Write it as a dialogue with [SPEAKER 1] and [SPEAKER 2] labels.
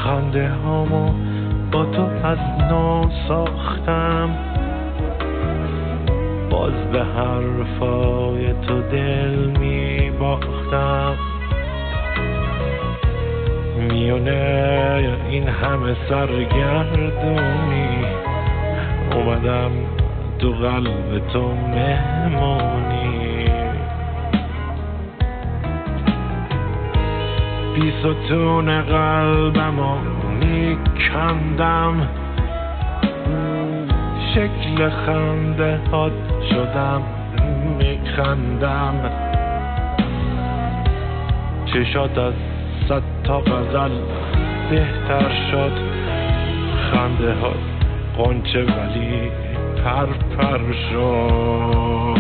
[SPEAKER 1] خنده هامو با تو از نو ساختم، باز به حرفای تو دل می باختم. میونه این همه سرگردونی اومدم تو قلب تو مهمونی. بی ستون قلبمو میکندم، شکل خنده هات شدم میخندم. چشات از 100 تا غزل بهتر شد، خنده هات غنچه ولی پر پر شد.